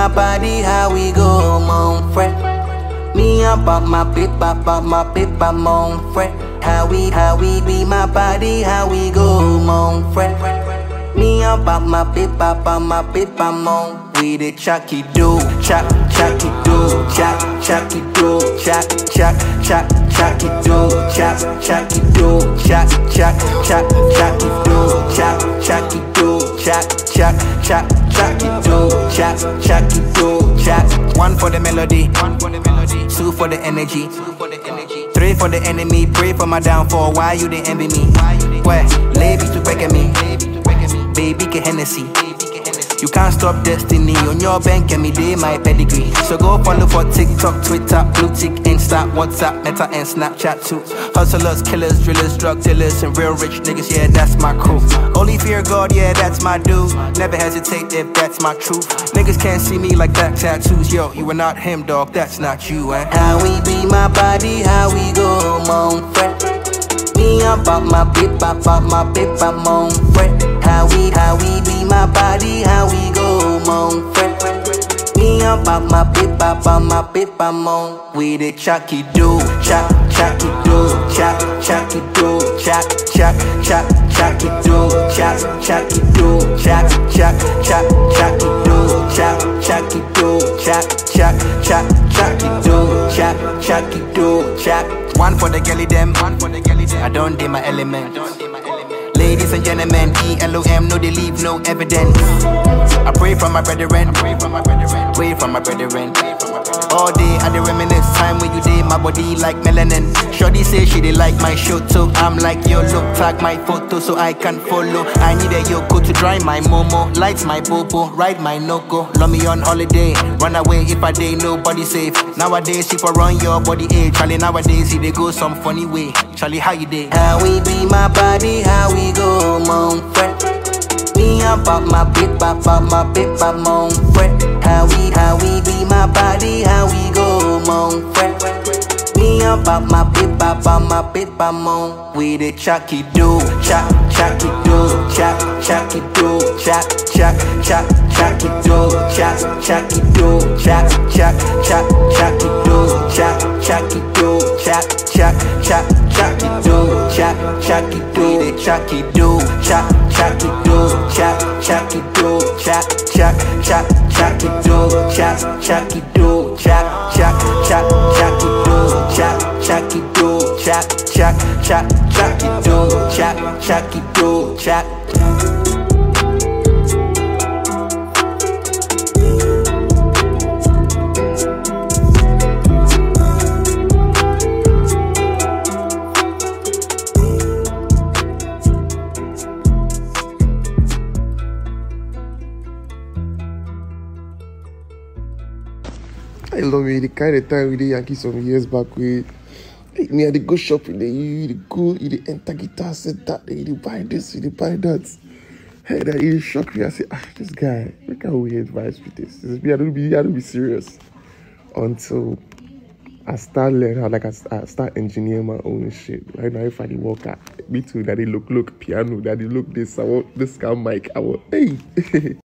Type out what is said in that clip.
my body, how we go, mon frère. Me about my paper, mon frère. How we be my body, how we go, mon frère. Me about my paper, mon. We the chucky do, chucky do, chucky do, chucky do, chucky do, chucky do, One for the melody, two for the energy, three for the enemy. Pray for my downfall. Why you didn't envy me? Where? Lady to break at me, baby get Hennessy. You can't stop destiny on your bank and me day my pedigree. So go follow for TikTok, Twitter, Blue Tick, Insta, WhatsApp, Meta and Snapchat too. Hustlers, killers, drillers, drug dealers, and real rich niggas, yeah, that's my crew. Only fear God, yeah, that's my dude. Never hesitate if that's my truth. Niggas can't see me like that tattoos. Yo, you are not him, dog, that's not you, eh? How we be my body, how we go, mon frère. Me about my paper, mon frère. How we be my body, how we go, mon frère. Me about my paper, mon. We the chucky do, chucky do, chucky do, chucky do, chucky do, chucky do, chucky do. One for the girlie them, I don't do my element. Ladies and gentlemen, ELOM, no they leave no evidence. I pray for my brethren, pray for my brethren. All day I dey reminisce time when you did my body like melanin. Shorty say she dey like my show too. I'm like yo, look, tag my photo so I can follow. I need a Yoko to dry my momo, light my bobo, ride my noko. Love me on holiday, run away if I day nobody safe. Nowadays she for run your body age. Charlie nowadays he dey go some funny way. Charlie how you dey? How we be my body, how we go, mon frère. Me about my paper, mon frère. How we be my body, how we go, mon frère. Me about my paper, mon. We the chucky do, chucky do, chucky do, chucky do, chucky do, chucky do, chucky do, chucky do, chucky do, the chucky do, chucky do, chucky do, chucky do, chucky do, chucky do, I love it. The kind of time with the Yankees some years back with me, I dey go shopping, you enter guitar set that, you buy this, you buy that. Hey, that it shocked me. I say, this guy, look how weird vibes with this. This is me, I don't be serious. Until I start learning how, like, I start engineering my own shit. Right now, if I dey work at me too, that they look piano, that they look this, I want this kind of mic, I want, hey.